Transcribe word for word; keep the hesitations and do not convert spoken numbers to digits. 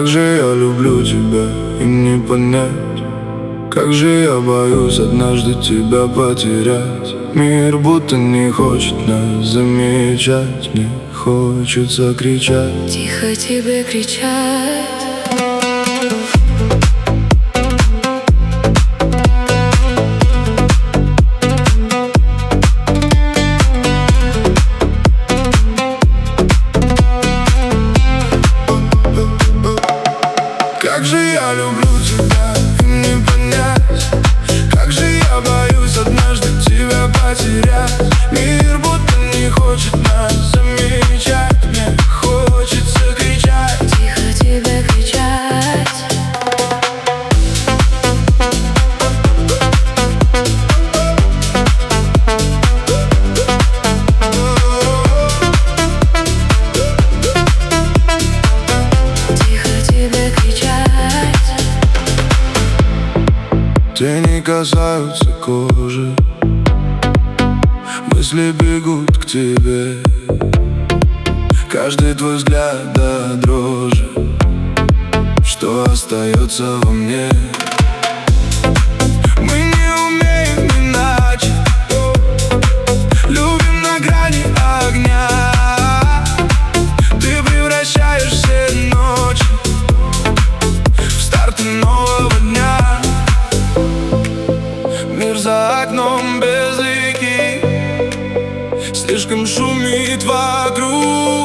Как же я люблю тебя, им не понять. Как же я боюсь однажды тебя потерять. Мир будто не хочет нас замечать. Мне хочется кричать, тихо тебе кричать. Как же я люблю тебя, им не понять. Как же я боюсь однажды тебя потерять. Мир будто не хочет нас замечать. Мне хочется кричать, тихо тебе кричать. Тихо тебе кричать. Тени касаются кожи, мысли бегут к тебе. Каждый твой взгляд до дрожи, что остается во мне. Мы не умеем иначе, любим на грани огня. Ты превращаешь все ночи в старты нового дня. Мир за окном без реки слишком шумит вокруг.